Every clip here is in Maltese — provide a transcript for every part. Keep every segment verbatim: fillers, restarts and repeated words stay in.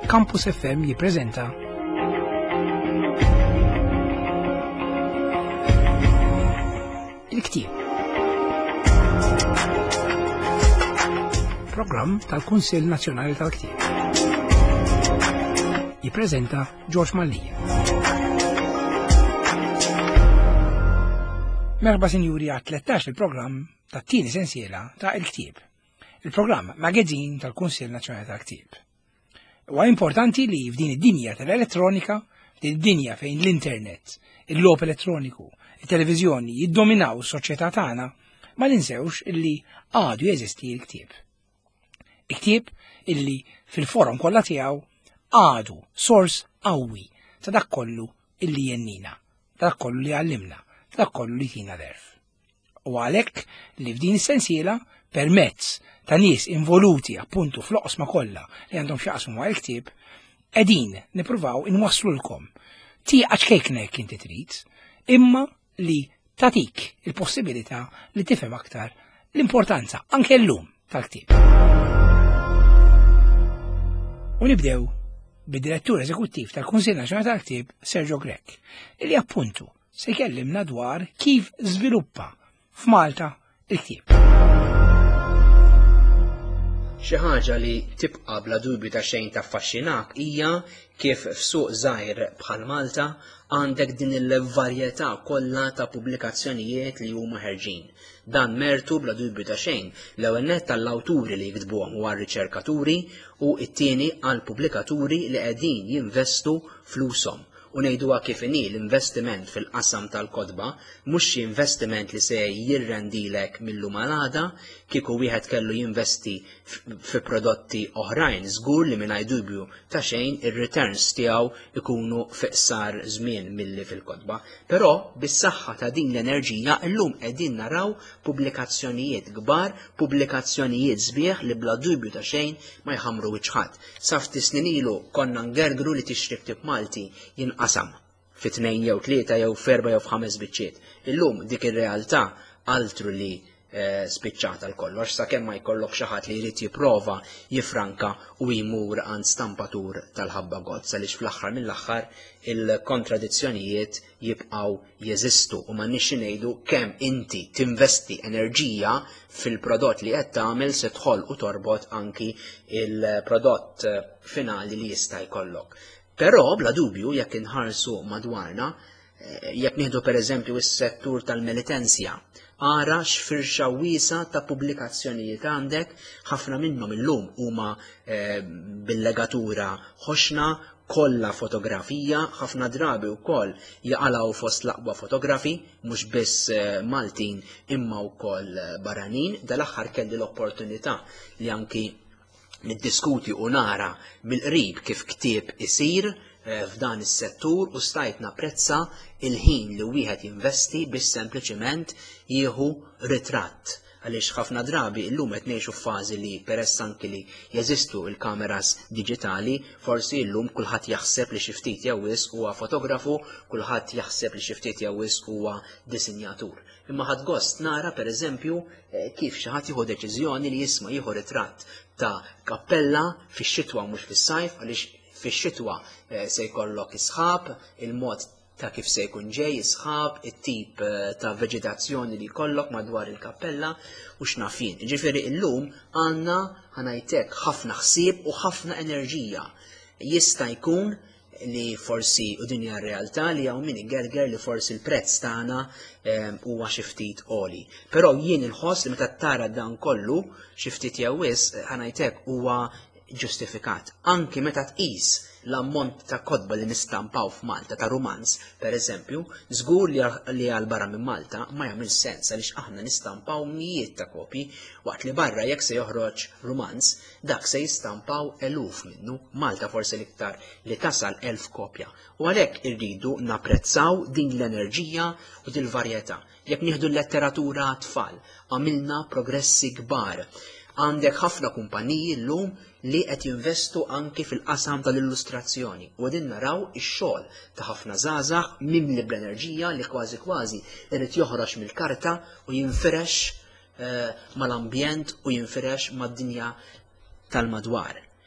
Campus F M jippreżenta Il-Ktieb. Programm tal-Kunsill Nazzjonali tal-Ktieb. Jippreżenta George Mallija. Merħba sinjuri għat tlettax il-programm tat-tieni sensiela ta' Il-Ktieb. Il-programm magazzin tal-Kunsill Nazzjonali tal-Ktieb. Huwa importanti li f'din id-dinja tal-elettronika, f'din id-dinja fejn l-internet, il-logħob elettroniku, it-televiżjoni jiddominaw is-soċjetà tagħna, ma ninsewx illi għadu jeżisti l-ktieb. Il-ktieb illi fil-forum kollha tiegħu għadu sors qawwi ta' dak kollu illi jennina, ta' dak kollu li għallimna, ta' dak kollu li tina derf. U għalhekk li f'din is-sensiela permezz ta' nies involuti appuntu fl-oqsma kollha li għandhom x'jaqsmu ma' l-ktieb, qegħdin nippruvaw inwasslulkom tieqa kejknek inti trid, imma li tatik il-possibilità li tifhem aktar l-importanza anke llum tal-ktieb. U nibdew bid-direttur eżekuttiv tal-Kunsill Nazzjonali tal-Ktieb, Sergio Grech, li appuntu se jkellimna dwar kif żviluppa f'Malta il-ktieb. Xi ħaġa li tibqa' bla dubju ta' xejn taffaxxinak hija kif f'suq żgħir bħal Malta għandek din il-varjetà kollha ta' pubblikazzjonijiet li huma ħerġin. Dan mertu bla dubju ta' xejn l-ewwel nett tal-awturi li jiktbuhom u għar-riċerkaturi u t-tieni għall-pubblikaturi li qegħdin jinvestu flushom. U ngħiduha kif inhi l-investiment fil-qasam tal-kotba mhux xi investiment li se jirrendilek mill-lum għal-għada kieku wieħed kellu jinvesti fi prodotti oħrajn żgur li mingħajr dubju ta' xejn ir-returns tiegħu ikunu fi qsar żmien milli fil-kotba. Però bis-saħħa ta' din l-enerġija llum qegħdin naraw pubblikazzjonijiet kbar, pubblikazzjonijiet sbieħ li bla dubju ta' xejn ma jħammru wiċċ ħadd. Sa ftit snin ilu konna ngergru li tixtri ktieb Malti jinqasam fi tnejn jew tlieta jew f'erba' jew f'ħames biċċiet. Illum dik ir-realtà altru li spiċċata l-kollox sakemm ma jkollok xi ħadd li jrid jipprova jifranka u jmur għand stampatur tal-ħabba gozz għaliex fl-aħħar mill-aħħar il-kontradizzjonijiet jibqgħu jeżistu u m'għandniex ngħidu kemm inti tinvesti enerġija fil-prodott li qed tagħmel se tħoll u torbot anki il-prodott finali li jista' jkollok. Però bla dubju jekk inħarsu madwarna, jekk nieħdu pereżempju is-settur tal-militenzja, ara x'firxa wiesa ta' pubblikazzjonijiet għandek, ħafna minnhom illum huma bil-legatura ħoxna, kollha fotografija, ħafna drabi wkoll jaqalgħu fost l-aqwa fotografi, mhux biss Maltin imma wkoll barranin. Dal-aħħar kelli l-opportunità li anki niddiskuti u nara mill-qrib kif ktieb isir f'dan is-settur u stajt napprezza il-ħin li wieħed jinvesti biex sempliċement jieħu ritratt. Għaliex ħafna drabi llum qed ngħixu f'fażi li peress anki li jeżistu l-kameras diġitali, forsi llum kulħadd jaħseb li xi ftit jew wisq huwa fotografu, kulħadd jaħseb li xi ftit jew wisq huwa disinjatur. Imma ħadd gost nara pereżempju kif xi ħadd jieħu deċiżjoni li jisma' jieħu ritratt ta' kappella fix-xitwa mhux fis-sajf għaliex fix-xitwa se jkollok isħab, il-mod ta' kif se jkun ġej isħab, it-tip ta' veġitazzjoni li jkollok madwar il-kappella u x'nafin. Ġifieri llum għandna ħanajtek ħafna ħsieb u ħafna enerġija. Jista' jkun li forsi u din hija r-realtà li hawn min igerger li forsi l-prezz tagħna huwa xi ftit għoli. Però jien inħoss li meta tara dan kollu xi ftit jew wisq ħanajtek huwa ġustifikat. Anki meta tqis l-ammont ta' kotba li nistampaw f'Malta ta' romanz, pereżempju, żgur li għal barra minn Malta ma jagħmel sens għaliex aħna nistampaw mijiet ta' kopji waqt li barra jekk se joħroġ romanz, dak se jistampaw eluf minnu, Malta forsi l-iktar li tasal elf kopja. U għalhekk irridu napprezzaw din l-enerġija u din l-varjetà. Jekk nieħdu l-letteratura tfal, għamilna progressi kbar. Għandek ħafna kumpaniji llum li qed jinvestu anki fil-qasam tal-illustrazzjoni u qegħdin naraw ix-xogħol ta' ħafna żgħażagħ mimli bl-enerġija li kważi kważi irid joħroġ mill-karta u jinfirex mal-ambjent u jinfirex mad-dinja tal-madwar.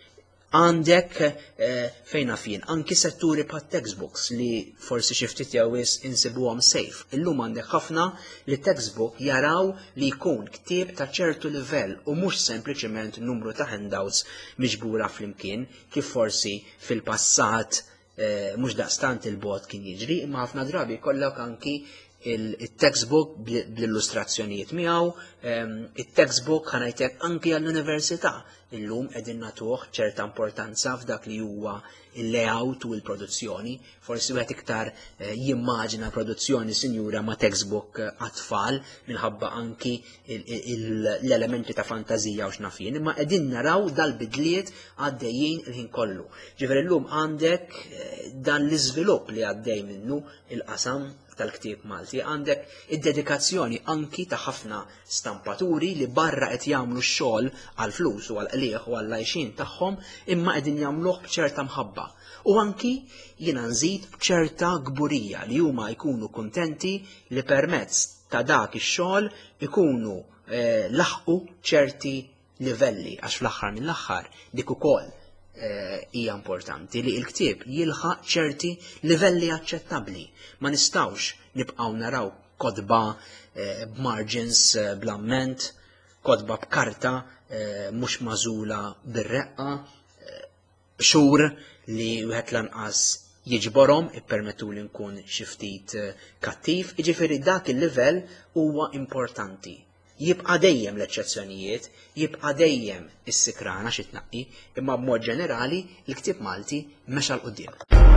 Għandek fejn fien anki setturi bħat textbooks li forsi xi ftit jawis insibuhom safe. Illum għandek ħafna li textbook jaraw li jkun ktieb ta' ċertu livell u mhux sempliċement numru ta' handouts miġbura flimkien kif forsi fil-passat mhux daqstant il-bot kien jiġri, imma ħafna drabi kollok anki il-textbook bl-illustrazzjonijiet miegħu, il-textbook ħanajtek anki għall-università. Illum qegħdin nagħtuh ċerta importanza f'dak li huwa il-layout u l-produzzjoni. Forsi wieħed iktar jimmaġina produzzjoni sinjura ma' textbook għat-tfal minħabba anki l-elementi ta' fantażija u x'nafien, imma qegħdin naraw dal-bidliet għaddejjin il-ħin kollu. Ġifier illum għandek dan l-iżvilupp li għaddej minnu il-qasam tal-ktieb Malti, għandek id-dedikazzjoni anki ta' ħafna stampaturi li barra qed jagħmlu x-xogħol għal flus u għal qlieħ u għal għajxin tagħhom imma qegħdin jagħmluh b'ċerta mħabba. U anki jiena nżid b'ċerta gburija li huma jkunu kuntenti li permezz ta' dak ix-xogħol ikunu laħqu ċerti livelli għax fl-aħħar mill-aħħar dik ukoll hija importanti li l-ktieb jilħaq ċerti livelli aċċettabbli. Ma nistgħux nibqgħu naraw kodba b'margins bl-amment, kodba b'karta mhux magħżula bir-reqqa, xhur li wieħed lanqas jiġborhom ippermettu li nkun xi ftit kattiv, jiġifieri dak il-livell huwa importanti. Jibqa' dejjem l-eċċezzjonijiet, jibqa' dejjem is-sikrana xi tnaqqi, imma b'mod ġenerali l-ktieb Malti mexa l qudiem.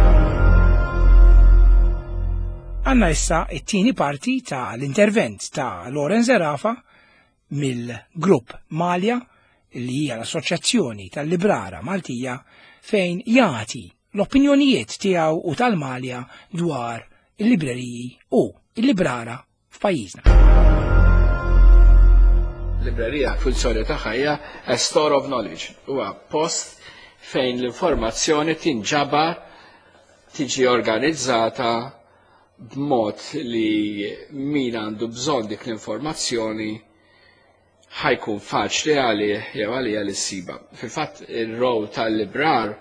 Għandna issa t-tieni parti ta' l-intervent ta' Lorenz Erafa mill-grupp Malja li hija l-Assoċjazzjoni tal-Librara Maltija fejn jagħti l-opinjonijiet tiegħu u tal-Malja dwar il-libreriji u il-librara f'pajjiżna. Librerija funzjoni tagħha hija a store of knowledge, huwa post fejn l-informazzjoni tinġabar tiġi organizzata b'mod li min għandu bżonn dik l-informazzjoni ħajkun faċli għalih jew għalija li ssiba. Fil-fatt ir-rowl tal-librar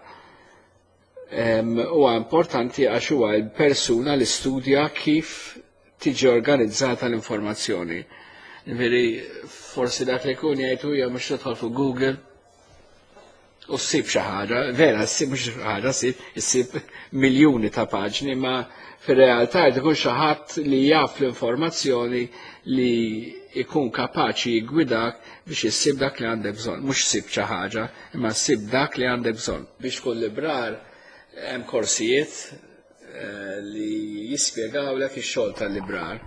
huwa importanti għax huwa l-persuna li studja kif tiġi organizzata l-informazzjoni. Veri, forsi dak li kun jgħidu hija mhux tidħol fuq Google u ssib xi ħaġa, vera ssib mhux xi ħaġa ssib issib miljuni ta' paġni, ma fir-realtà jrid ikun xi ħadd li jaf l-informazzjoni li jkun kapaċi jgwidak biex issib dak li għandek bżonn, mhux ssib xi ħaġa, imma ssib dak li għandek bżonn. Biex tkun librar hemm korsijiet li jispjegawlek ix-xogħol tal-librar.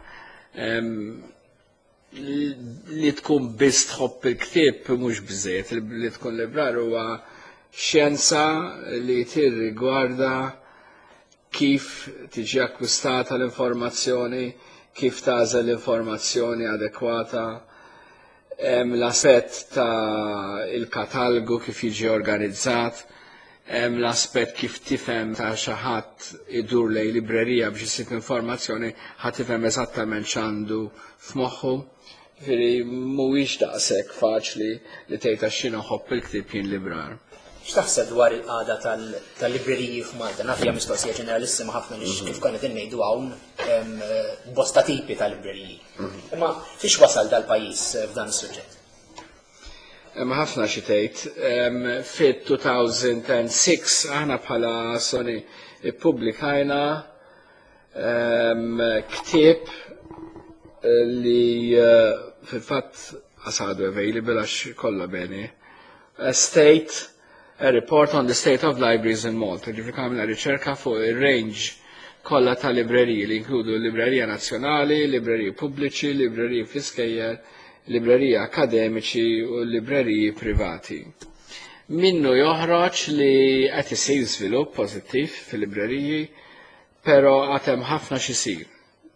Li tkun biss tħobb il-ktieb mhux biżejjed, li tkun librar huwa xjenza li tirrigwarda kif tiġi akkwistata l-informazzjoni, kif tażel l-informazzjoni adekwata, hemm l-aspett ta' il-katalgu kif jiġi organizzat, hemm l-aspett kif tifhem ta' xi ħadd idur lejn librerija biex isib informazzjoni ħadd tifhem eżattament x'għandu f'moħħu. Ġifieri mhuwiex daqshekk faċli li tgħid għax xi noħobb il-ktieb jien librar. X'taħseb dwar il-qagħda tal-libreriji f'Malta? Naf hija mistoqsija ġeneralissima ħafna li kif konna qed ngħidu hawn bosta tipi tal-libreriji. Imma fiex wasal dal-pajjiż f'dan is-suġġett? Hemm ħafna xi tgħid. Fit-two thousand six aħna bħala Sony ippubblikajna ktieb li fil-fatt għasadu available għax kollha beni. A state, a report on the state of libraries in Malta. Ġifri kamna riċerka fuq il-range kollha ta' libreriji li inkludu librerija nazzjonali, libreriji pubbliċi, libreriji fl-iskejjer, libreriji akademiċi u libreriji privati. Minnu joħroġ li qed isir żvilupp pożittiv fil-libreriji, però għatem ħafna xisir.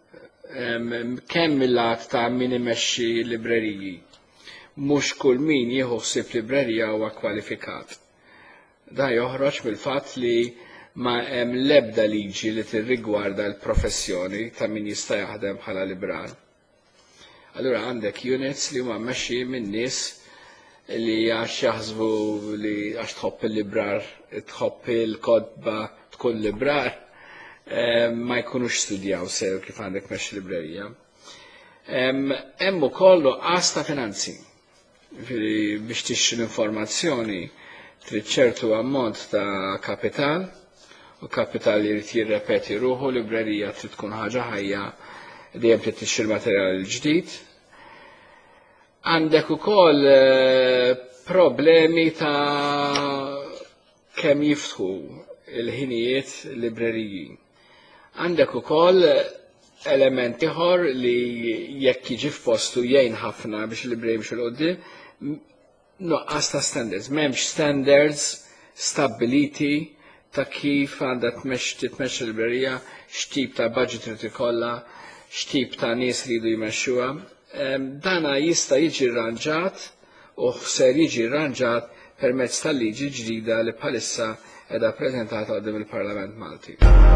Kemm mill-lat ta' min imexxi libreriji. Mhux kull min jieħu ħsieb librerija huwa kwalifikat. Da joħroġ mill-fatt li ma hemm l-ebda liġi li tirrigwarda l-professjoni ta' min jista' jaħdem bħala librar. Allura għandek units li huma mmexxi minn nies li għax jaħsbu li għax tħobb il-librar, tħobb il-kodba tkun librar, ma jkunux studjaw sew kif għandek mex librerija. Hemm ukoll nuqqas ta' finanzi. Biex tixtri l-informazzjoni trid ċertu ammont ta' kapital, u kapital li jrid jirrepeti ruħu, librerija trid tkun ħaġa ħajja dejjem trid tixtri l-materjal ġdid. Għandek ukoll problemi ta' kemm jiftħu il-ħinijiet libreriji. Għandek ukoll element ieħor li jekk jiġi f'postu jgħin ħafna biex il-libreri biex il-qoddim, nuqqas ta' standards. M'hemmx standards stabiliti ta' kif għandha titmexxi l-librerija, x'tip ta' budget trid ikollha, x'tip ta' nies li jridu jmexxuha. Dana jista' jiġi rranġat u ser jiġi rranġat permezz tal-liġi ġdida li bħalissa qiegħda ppreżentata qudiem il-Parlament Malti.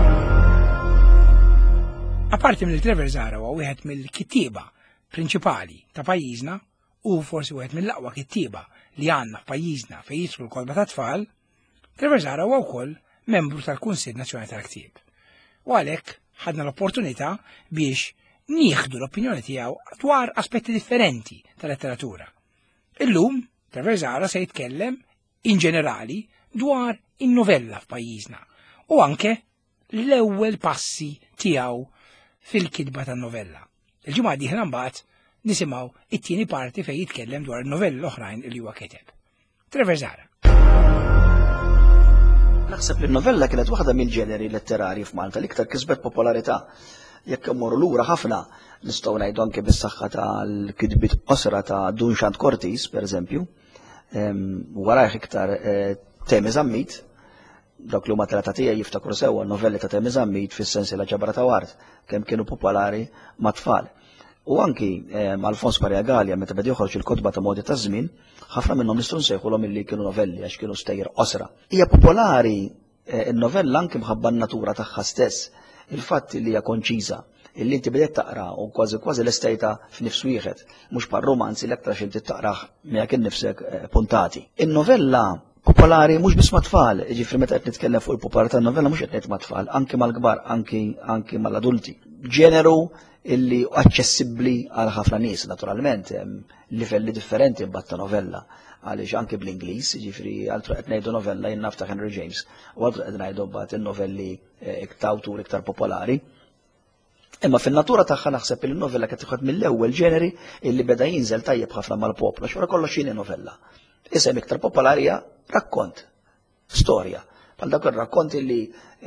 Aparti mill-Trevor Zara huwa wieħed mill-kittieba prinċipali ta' pajjiżna u forsi wieħed mill-aqwa kittieba li għandna f'pajjiżna fejn jidħlu l-kolba ta' tfal, Trevor Zara huwa wkoll membru tal-Kunsill Nazzjonali tal-Ktieb. U għalhekk ħadna l-opportunità biex nieħdu l-opinjoni tiegħu dwar aspetti differenti tal-letteratura. Illum Trevor Zara se jitkellem in ġenerali dwar in-novella f'pajjiżna u anke l-ewwel passi tiegħu fil-kitba tan-novella. Il-ġimgħa dieħla mbagħad nisimgħu it-tieni parti fejn jitkellem dwar il-novelli l-oħrajn li huwa kiteb. Trevor Zara. Naħseb li n-novella kienet waħda mill-ġeneri letterari f'Malta li iktar kisbet popolarità. Jekk immorru lura ħafna nistgħu ngħidu anke bis-saħħa tal-kitbiet qosra ta' Dunxant Cortis, pereżempju, warajh iktar Temi Żammit, dawk li huma tlata tiegħi jiftakru sewwa n-novelli ta' Temi Żammit fis-sensiela ġabra ta' Ward kemm kienu popolari ma' tfal. U anki Alfons Pariagallia meta beda joħroġ il-kotba ta' modi ta' żmien, ħafna minnhom nistgħu nsejħulhom illi kienu novelli għax kienu stejjer qosra. Hija popolari n-novella anke mħabba n-natura tagħha stess, il-fatt li hija konċiża, illi inti bidet taqra u kważi kważi l-estejta f'nifs wieħed, mhux par romanzi l-aktar xi inti taqrah miegħek innifsek puntati. In-novella popolari mhux biss mat-tfal, ġifri meta qed nitkellem fuq il-popolarità tan-novella mhux qed ngħid mat-tfal, anke mal-kbar, anke anke mal-adulti. Ġeneru illi aċċessibbli għal ħafna nies, naturalment, livelli differenti mbagħad ta' novella, għaliex anke bl-Ingliż, ġifri altru qed ngħidu novella jien naf ta' Henry James, u altru qed ngħidu mbagħad in-novelli ta' awtur iktar popolari. Imma fin-natura tagħha naħseb li n-novella kienet tieħed mill-ewwel ġeneri illi beda jinżel tajjeb ħafna mal-poplu, x'wara kollox x'inhi novella. Isem iktar popolari rakkont, storja, bħal dak ir-rakkonti li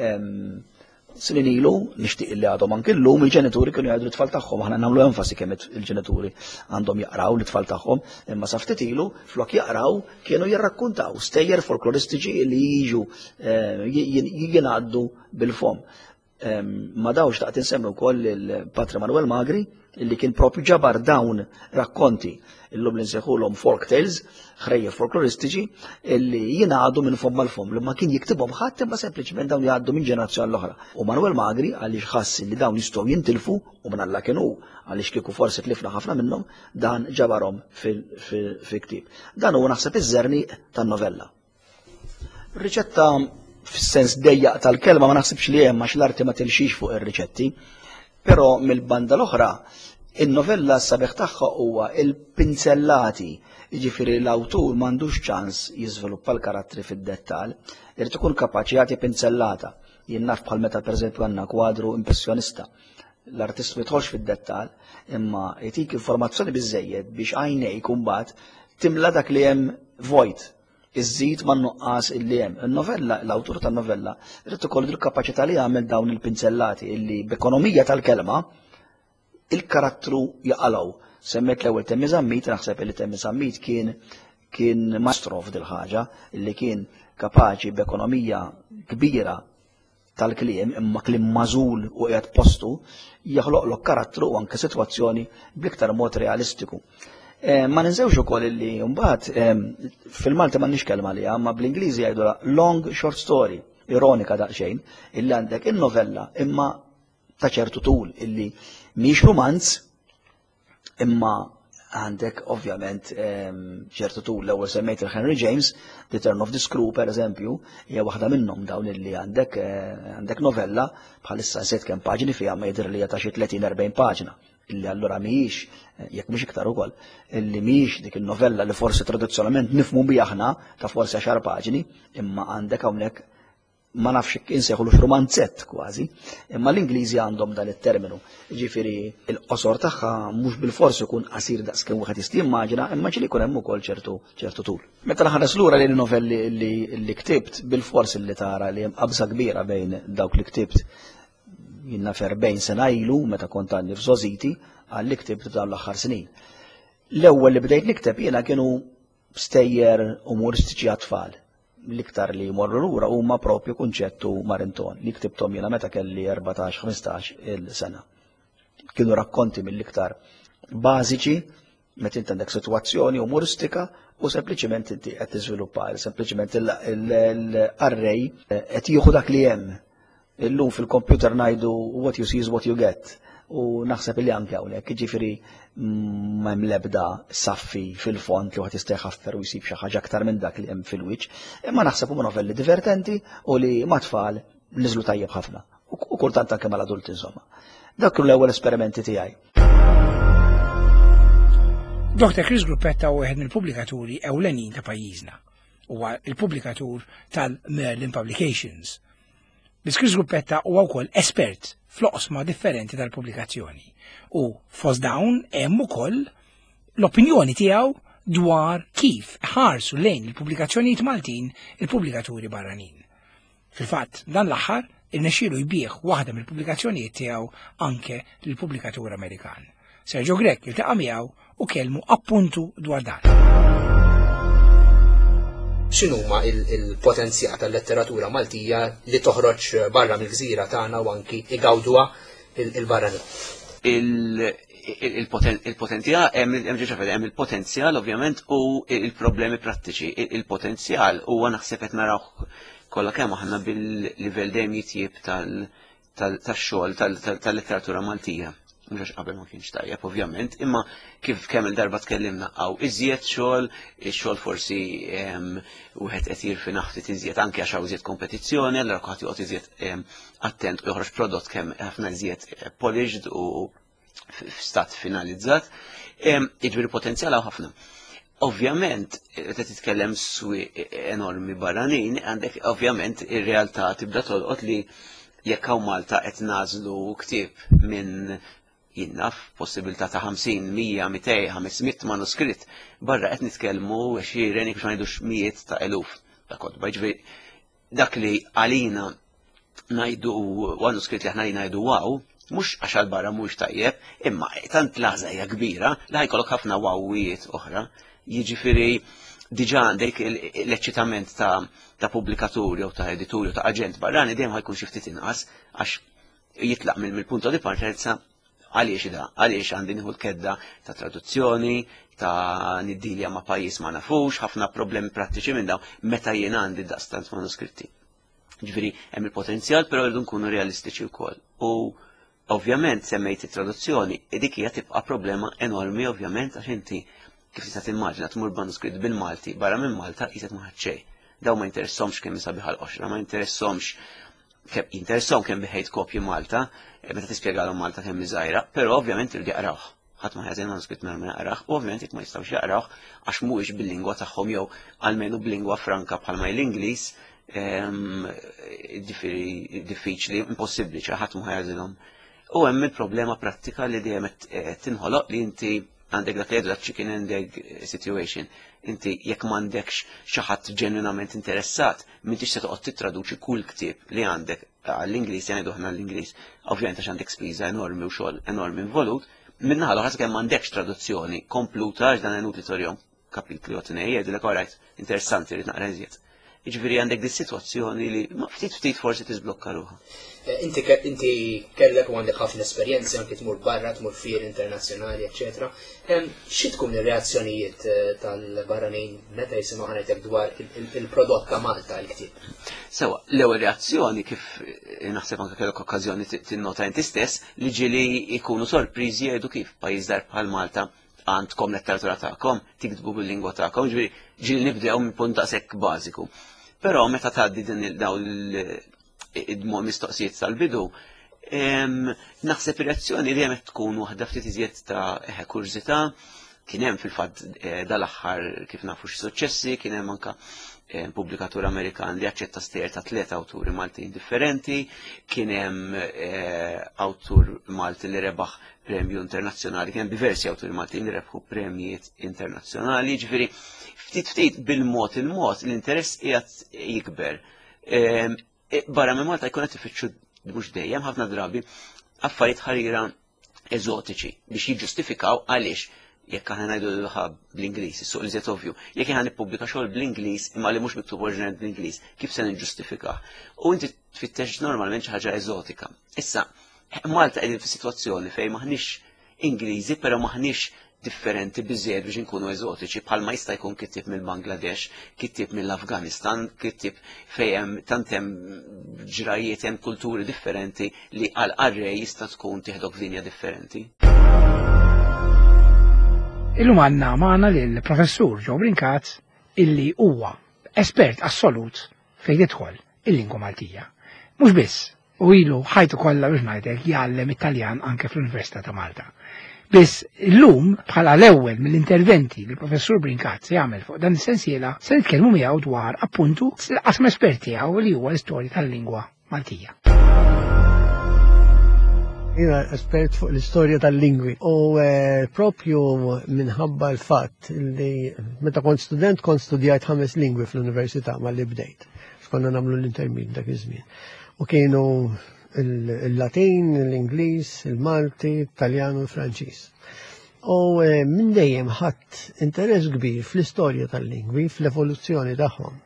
snin ilu nixtieq li għadhom anke llum il-ġenituri kienu jgħidu l-tfal tagħhom, aħna nagħmlu enfasi kemm il-ġenituri għandhom jaqraw l-tfal tagħhom, imma sa ftit ilu flok jaqraw kienu jirrakkuntaw stejjer folkloristiċi li jiġu jingħaddu bil-fom. Ma dawx taqt insemmi wkoll il-Patri Manuel Magri illi kien propju ġabar dawn rakkonti illum li nsejħulhom folk tales, ħrejja folkloristiċi illi jingħadu minn fom mal-fom li ma kien jiktibhom ħadd imma sempliċement dawn jgħaddu minn ġenerazzjoni l-oħra. U Manuel Magri għaliex ħassi li dawn jistgħu jintilfu u minn Alla kienu għaliex kieku forsi tlifna ħafna minnhom dan ġabarhom fi ktieb. Dan huwa naħseb iż-żerniq tan-novella. Riċetta fis-sens dejjaq tal-kelma ma naħsibx li hemm għax l-arti ma tilxix fuq ir-riċetti, però mill-banda l-oħra in-novella s-sabiħ tagħha huwa il-pinzellati, jiġifieri l-awtur m'għandux ċans jiżviluppa l-karattri fid-dettall, irid ikun kapaċi jagħti pinzellata. Jien naf bħal meta pereżempju għandna kwadru impressjonista. L-artist ma jidħolx fid-dettall, imma jtik informazzjoni biżżejjed biex għajnejk imbagħad timla dak li hemm vojt. Iż-żid man-nuqqas illi hemm. In-novella, l-awtur tan-novella irid ikollu l-kapaċità li jagħmel dawn il-pinzellati illi b'ekonomija tal-kelma il-karattru jaqalaw. Semmet l-ewwel Temmi Żammit, naħseb li Temmi Żammit kien kien mastro f'dil ħaġa illi kien kapaċi b'ekonomija kbira tal-kliem imma kliem mażul u qiegħed postu jaħloqlok karattru u anke sitwazzjoni bl-iktar mod realistiku. Ma ninżewx ukoll illi mbagħad fil-Malti m'għandniex kelma li ma bl-Ingliżi jgħidula long short story, ironika daqsxejn, illi għandek in-novella imma ta' ċertu tul illi mhix romanz imma għandek ovvjament ċertu tul l-ewwel semmejt il-Henry James, The Turn of the Screw per eżempju, hija waħda minnhom dawn illi għandek għandek novella bħalissa set kemm paġni fiha ma jidher li hija ta' xi tletin erbgħin paġna, illi allura mhijiex jekk mhix iktar ukoll, illi mhijiex dik il-novella li forsi tradizzjonalment nifhmu biha aħna ta' forsi għaxar paġni, imma għandek hawnhekk ma nafx insejħulux romanzett kważi, imma l-Ingliżi għandhom dan it-terminu. Ġifieri il-qosor tagħha mhux bil-forsi jkun qasir daqs kemm wieħed jista' jimmaġina, imma ġieli jkun hemm ukoll ċertu ċertu tul. Meta naħares lura lejn novelli li li ktibt bil-forsi li tara li hemm qabża kbira bejn dawk li ktibt jiena ferbejn sena ilu meta kont għandi f'Żożiti għal li ktibt f'dawn l-aħħar snin. L-ewwel li bdejt nikteb jiena kienu stejjer umuristiċi għat-tfal. L-iktar li jmorru lura huma propju kunċettu Marinton li ktibtom jiena meta kelli erbatax ħmistax il-sena. Kienu rakkonti mill-iktar bażiċi meta inti għandek sitwazzjoni umoristika u sempliċement inti qed tiżviluppa, sempliċement l-arrej qed jieħu dak li hemm. Illum fil-computer ngħidu what you see is what you get. U naħseb li anke hawnhekk, jiġifieri ma hemm l-ebda saffi fil-font li wieħed jista' jħaffer u jsib xi ħaġa aktar minn dak li hemm fil-wiċċ, imma naħseb huma novelli divertenti u li ma' tfal niżlu tajjeb ħafna u kultant anke mal-adulti insomma. Dak kienu l-ewwel esperimenti tiegħi. doktor Chris Gruppetta huwa wieħed mill-pubblikaturi ewlenin ta' pajjiżna. Huwa l-pubblikatur tal-Merlin Publications. Chris Gruppetta huwa wkoll espert fl-oqsma differenti tal-pubblikazzjoni. U fost dawn hemm ukoll l-opinjoni tiegħu dwar kif ħarsu lejn il-pubblikazzjonijiet Maltin il-pubblikaturi barranin. Fil-fatt, dan l-aħħar irnexxielu jbieħ waħda mill-pubblikazzjonijiet tiegħu anke lill-pubblikatur Amerikan. Sergio Grech iltaqa' miegħu u kellmu appuntu dwar dan. X'inhuma il-potenzjal tal-letteratura Maltija li toħroġ barra mill-gżira tagħna u anki igawduha il-barranin? Il-potenzjal hemm il-potenzjal ovvjament u il-problemi prattiċi. Il-potenzjal huwa naħseb qed naraw kollha kemm aħna bil-livell dejjem jitjieb tax-xogħol tal-letteratura Maltija. Mhux qabel ma kienx tajjeb ovvjament, imma kif kemm il-darba tkellimna għaw iżjed xogħol, ix-xogħol forsi wieħed qed jirfi naħftit iżjed anke għax hawn iżjed kompetizzjoni, allura kulħadd joqgħod iżjed attent u joħroġ prodott kemm ħafna iżjed polished u f'stat finalizzat. Jiġifieri potenzjal hawn ħafna. Ovvjament, qed titkellem swieq enormi barranin, għandek ovvjament ir-realtà tibda tolqot li jekk hawn Malta qed nażlu ktieb minn jinnaf possibilità ta' ħamsin, mija, mitej, ħamesmiet manuskritt barra qed nitkellmu għexieren jekk ma ngħidux mijiet ta' eluf ta' kotba. Jiġifieri dak li għalina ngħidu manuskritt li aħna ngħidu waw, mhux għax għal barra mhux tajjeb, imma tant l-għażla hija kbira li ħajkollok ħafna wawwiet oħra. Jiġifieri diġà għandek l-eċċitament ta' pubblikaturi u ta' edituri u ta' aġent barrani dejjem ħajkun xi ftit inqas għax jitlaq mill-punto di partenza għaliex da, għaliex għandi nieħu l-kedda ta' traduzzjoni, ta' niddilja ma' pajjiż ma nafux, ħafna problemi prattiċi minn dawn meta jien għandi daqstant manuskritti. Ġifieri hemm il-potenzjal però rridu nkunu realistiċi wkoll. U ovvjament semmejt it-traduzzjoni, dik hija tibqa' problema enormi ovvjament għax inti kif tista' timmaġina tmur manuskritt bil-Malti barra minn Malta qiset ma ħadd xejn. Dawn ma interessomx kemm isabiħ għall-qoxra, ma interessomx kemm interessom kemm biħejt kopji Malta, meta tispjegalhom Malta kemm iżgħira, però ovvjament irid jaqrawh. Ħadd ma ħażin manuskritt minn ma jaqrah, u ovvjament jekk ma jistgħux jaqrawh għax mhuwiex bil-lingwa tagħhom jew almenu b'lingwa franka bħalma l-Ingliż, diffiċli, impossibbli ċe ħadd ma ħażilhom. U hemm il-problema prattika li dejjem qed tinħoloq li inti għandek dak li jgħidu chicken and egg situation. Inti jekk m'għandekx xi ħadd ġenwinament interessat, m'intix se toqgħod titraduċi kull ktieb li għandek għall-Ingliż jgħidu aħna l-Ingliż. Ovvjament għax għandek spiża enormi u xogħol enormi involut, minnaħa l-oħra kemm m'għandekx traduzzjoni kompluta għax dan inutli torjhom kapitli u tnej jgħidilek orajt interessanti rid naqra iżjed. Jiġifieri għandek di sitwazzjoni li ftit ftit forsi tisblokka ruħha. Inti kellek u għandek ħafna esperjenzi anke tmur barra, tmur fier internazzjonali, eċetera. Xi tkun ir-reazzjonijiet tal-barranin meta jisimgħu ħanejtek dwar il-prodott ta' Malta l-ktieb? Sewa, l-ewwel reazzjoni kif naħseb anke kellek okkażjoni tinnota inti stess li ġieli jkunu sorpriżi jgħidu kif pajjiż dar bħal Malta għandkom letteratura tagħkom, tiktbu bil-lingwa tagħkom, ġifieri ġieli nibdew minn punt daqshekk bażiku. Però meta tgħaddi din dawn il-mistoqsijiet tal-bidu, naħseb ir-reazzjoni dejjem qed tkun waħda ftit iżjed ta' kurżità, kien hemm fil-fatt dal-aħħar kif nafu xi suċċessi, kien hemm anke pubblikatur Amerikan li aċċetta stejjer ta' tliet awturi Maltin differenti, kien hemm awtur Malti li rebaħ premju internazzjonali, kien hemm diversi awturi Maltin li rebħu premjiet internazzjonali, ġifieri ftit ftit bil-mod il-mod l-interess qiegħed jikber. Barra minn Malta jkun qed ifittxu mhux dejjem ħafna drabi affarijiet ħarira eżotiċi biex jiġġustifikaw għaliex jekk aħna ngħidu bl-Ingliż, is-suq li żied ovvju, jekk aħna nippubblika xogħol bl-Ingliż imma li mhux miktub oriġinali bl-Ingliż, kif se niġġustifikah? U inti tfittex normalment xi ħaġa eżotika. Issa, Malta qegħdin fis-sitwazzjoni fejn maħniex Ingliżi, però maħniex differenti biżżejjed biex inkunu eżotiċi, bħalma jista' jkun kittieb mill-Bangladesh, kittieb mill-Afganistan, kittieb fejn tant hemm ġrajiet hemm kulturi differenti li għal qarrej jista' tkun tieħdok f'dinja differenti. Illum għandna magħna lill-professur Joe Brinkat illi huwa espert assolut fejn jidħol il-lingwa Maltija. Mhux biss, u ilu ħajtu kollha biex ngħidlek jgħallem Italjan anke fl-Università ta' Malta. Biss illum bħala l-ewwel mill-interventi li l-professur Brinkat se jagħmel fuq dan is-sensiela se nitkellmu miegħu dwar appuntu l-qasam esperti tiegħu li huwa l-istorja tal-lingwa Maltija. Jina espert fuq l-istorja tal-lingwi u propju minħabba l-fatt li meta kont student kont studjajt ħames lingwi fl-Università mal-li bdejt. Skonna nagħmlu l-intermid dak iż-żmien. U kienu il-Latin, l-Ingliż, il-Malti, il-Taljan u l-Franċiż. U minn dejjem ħadd interess kbir fl-istorja tal-lingwi, fl-evoluzzjoni tagħhom.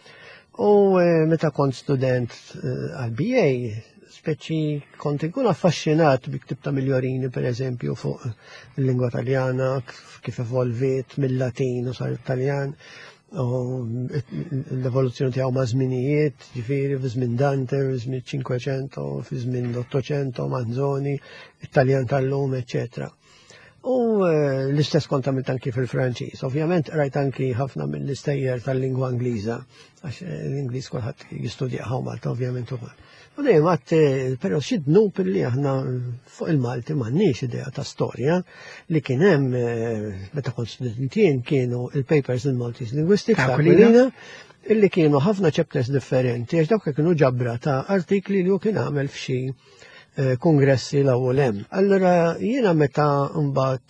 U meta kont student għal-B A, speċi kont inkun affaxxinat bi ktib ta' Migliorini pereżempju fuq il-lingwa Taljana, kif evolviet mill-Latin u sar Taljan, u l-evoluzzjoni tiegħu ma' żminijiet, ġifieri fi żmien Dante, fi żmien Cinquecento, fi żmien Ottocento, Manzoni, it-Taljan tal-lum, eċċetera. U l-istess kont għamilt anki fil-Franċiż. Ovvjament rajt anki ħafna mill-istejjer tal-lingwa Ingliża, għax l-Ingliż kulħadd jistudjaha Malta ovvjament ukoll. U dejjem għadt, però xidnu pilli aħna fuq il-Malti m'għandniex idea ta' storja li kien hemm meta kont studentien kienu il-papers in Maltese Linguistics ta' Aquilina illi kienu ħafna chapters differenti għax dawk kienu ġabra ta' artikli li hu kien għamel f'xi kongressi l-ewwel hemm. Allura jiena meta mbagħad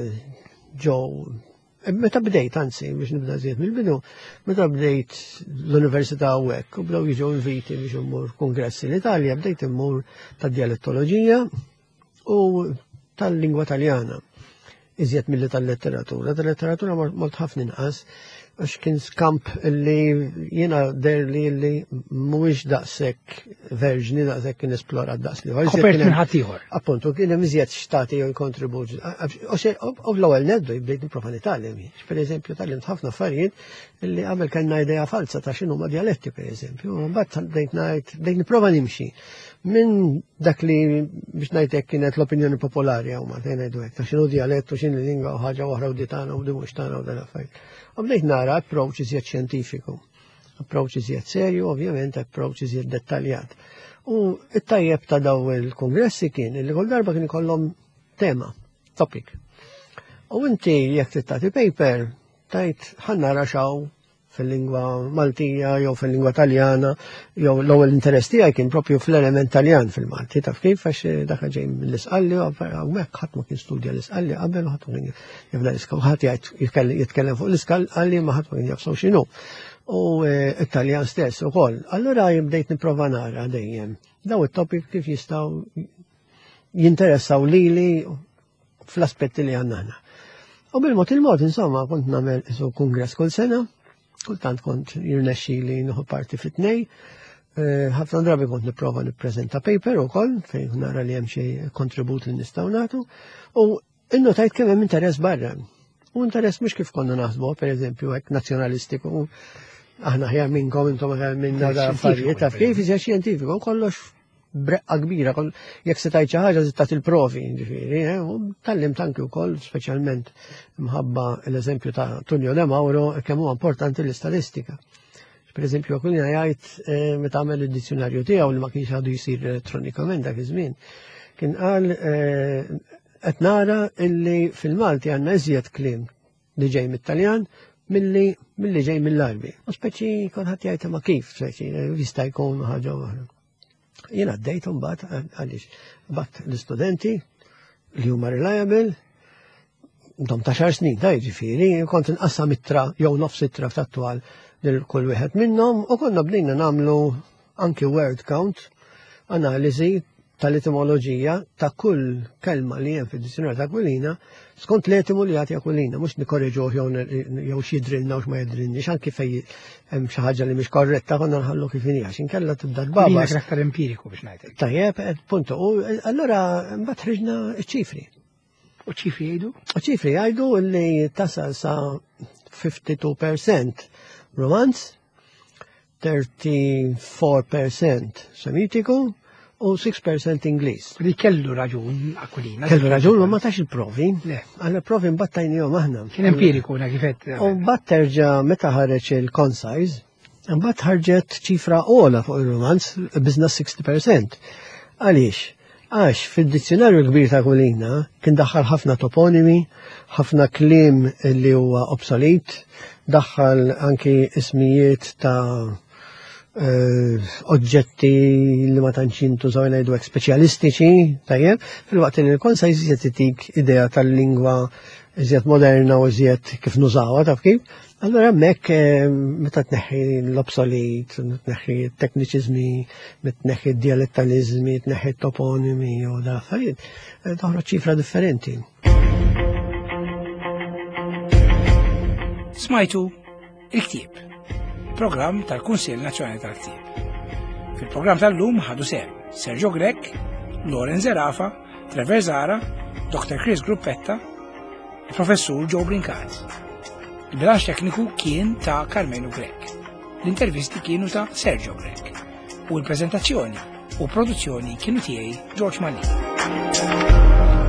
ġew meta bdejt, anzi, biex nibda żied mill-bidu, meta bdejt l-Università hawnhekk u bdew jiġu inviti biex immur kongressi l-Italja, bdejt immur tad-dialettoloġija u tal-lingwa Taljana. Iżjed milli tal-letteratura. Tal-letteratura mort ħafna inqas għax kien skamp li jiena derli li mhuwiex daqshekk verġni daqshekk kien esplora daqs li. Kopert minn ħadd ieħor. Appuntu kien hemm iżjed xtati jew kontribut. U l-ewwel nebdu jibdejt nipprova nitgħallem. Pereżempju tgħallimt ħafna affarijiet li qabel kellna idea falsa ta' x'inhu ma dialetti pereżempju. Mbagħad bdejt ngħid bdejt nipprova nimxi minn dak li biex ngħidlek kienet l-opinjoni popolari hawn ma ngħidu hekk ta' x'inhu dialett u x'inhi lingwa u ħaġa oħra u di tagħna u di mhux tagħna u dan affarijiet. U bdejt nara approach iżjed xjentifiku, approach iżjed serju, ovvjament approach iżjed dettaljat. U it-tajjeb ta' daw il-kongressi kien li kull darba kien ikollhom tema, topic. U inti jekk tagħti paper tajt ħannara xaw fil-lingwa Maltija jew fil-lingwa Taljana jew l-ewwel interess tiegħi kien propju fl-element Taljan fil-Malti. Taf kif għax dak ġej mill-isqalli hawnhekk ħadd ma kien studja l-isqalli qabel u ħadd ma kien jibda l-isqalli ħadd jitkellem fuq l-isqalli ma ħadd ma kien jafsew x'inhu. U t-Taljan stess ukoll. Allura bdejt nipprova nara dejjem daw it-topic kif jistgħu jinteressaw lili fl-aspetti li għandna. U bil-mod il-mod insomma kont nagħmel isu kongress kull sena. Kultant kont jirnexxi li noħu parti fit-tnej, ħafna drabi kont nipprova nippreżenta paper ukoll fejn nara li hemm xi kontribut li nistgħu nagħtu u innotajt kemm hemm interess barra. U interess mhux kif konna naħsbu, pereżempju hekk nazzjonalistiku, aħna ħjar minnkom intom ħjar minna da affarijiet taf kif iżjed xjentifiku kollox breqqa kbira, jekk se tajt xi ħaġa żittat il-provi, ġifieri, u tallimt anke wkoll speċjalment mħabba l-eżempju ta' Tunio De Mauro kemm huwa importanti l-istatistika. Per-eżempju, Aquilina jgħid meta għamel id-dizzjonarju tiegħu li ma kienx għadu jsir elettronikament dak iż-żmien, kien qal qed nara illi fil-Malti għandna iżjed kliem li ġej mit-Taljan milli milli ġej mill-Arbi. U speċi kulħadd jgħid ma kif, speċi jista' jkun ħaġa oħra. Jien għaddejt mbagħad għaliex bat l-istudenti li huma reliable dom ta' xar snin ta' jiġifieri, kont inqassam it-tra jew nofs it-tra tat-twal lil kull wieħed minnhom u konna bdejna nagħmlu anki word count, analiżi tal-etimoloġija ta' kull kelma li hemm fid-dizzjonar ta' Aquilina skont l-etimu li jagħti Aquilina, mhux nikorreġuh jew x'jidrilna u x'ma jidrilniex anke fejn hemm xi ħaġa li mhix korretta konna nħallu kif inhi għax inkella tibda l-baba. Hija aktar empiriku biex ngħidlek. Tajjeb, punto. U allura mbagħad ħriġna ċ-ċifri. U ċifri jgħidu? U ċifri jgħidu li tasal sa fifty-two percent romanz, thirty-four percent semitiku u six percent Ingliż. Li kellu raġun Aquilina. Kellu raġun, ma ma tax il-provi. Le. Għalla provi mbattajnijom aħna. Kien empiriku na kifet. U mbatt terġa meta ħareġ il-concise, mbatt ħarġet ċifra ola fuq il-romanz, business sixty percent. Għaliex? Għax fil-dizzjonarju kbir ta' Aquilina kien daħħal ħafna toponimi, ħafna klim li huwa obsolet, daħħal anki ismijiet ta' oġġetti li ma tantx tużaw ngħidu speċjalistiċi, tajjeb, fil-waqt li l-konsa jżiet itik idea tal-lingwa iżjed moderna u iżjed kif nużawha taf kif. Allura hemmhekk meta tneħħi l-obsolet, tneħħi t-tekniċiżmi, tneħħi d-dialettaliżmi, tneħħi t-toponimi u da affarijiet, toħroġ ċifra differenti. Smajtu il-ktieb. Programm tal-Kunsill Nazzjonali tal-Ktieb. Fil-programm tal-lum ħadu sehem Sergio Grek, Loren Zerafa, Trevor Zara, doktor Chris Gruppetta, Professur Joe Brinkat. Il-bilanċ tekniku kien ta' Carmenu Grek. L-intervisti kienu ta' Sergio Grek. U l-prezentazzjoni u produzzjoni kienu tiegħi George Malin.